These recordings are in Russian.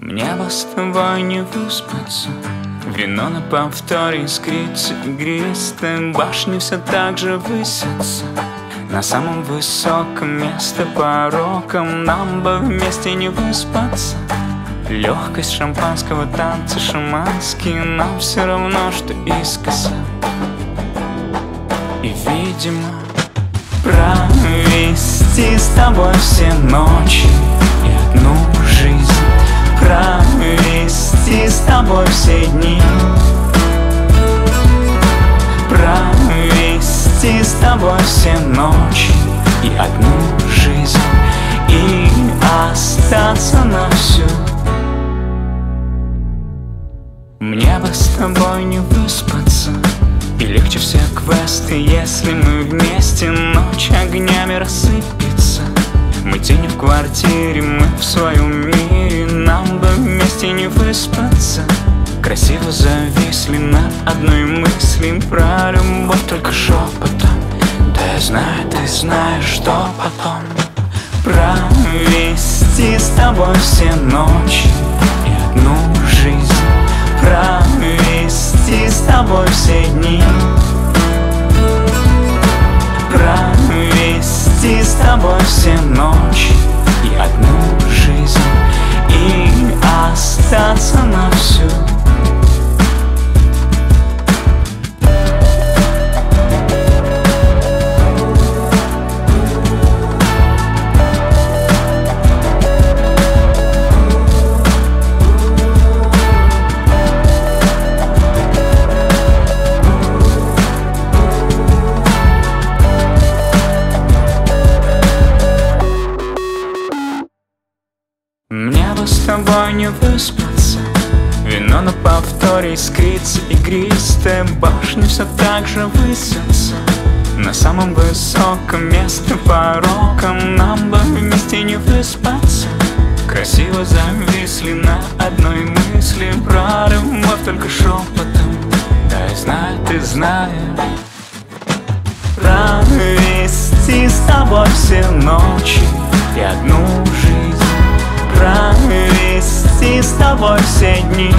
Мне бы с тобой не выспаться. Вино на повторе искрится игристой, башни все так же высятся на самом высоком месте пороком. Нам бы вместе не выспаться. Легкость шампанского, танцы шаманские, нам все равно, что искоса. И, видимо, провести с тобой все ночи и одну жизнь, провести с тобой все дни, провести с тобой все ночи и одну жизнь, и остаться на всю. Мне бы с тобой не выспаться, и легче все квесты, если мы вместе. Ночь огнями рассыпется, мы тени в квартире, мы в своем мире. Нам бы вместе не выспаться. Красиво зависли над одной мыслью про любовь только шепотом. Да я знаю, ты знаешь, что потом. Провести с тобой все ночи и одну жизнь, провести с тобой все дни, провести с тобой все ночи и одну жизнь, и остаться на всю. Мне бы с тобой не выспаться. Вино на повторе искрится игристое, башни все так же высятся на самом высоком месте пороком. Нам бы вместе не выспаться. Красиво зависли на одной мысли про любовь только шепотом. Да я знаю, ты знаешь. Провести с тобой все ночи и одну жизнь, провести с тобой все дни,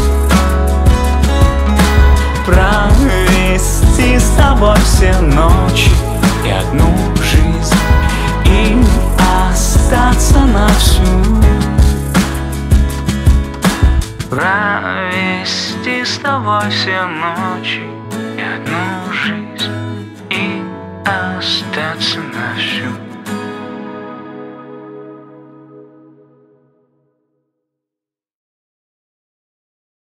провести с тобой все ночи и одну жизнь, и остаться на всю. Провести с тобой все ночи и одну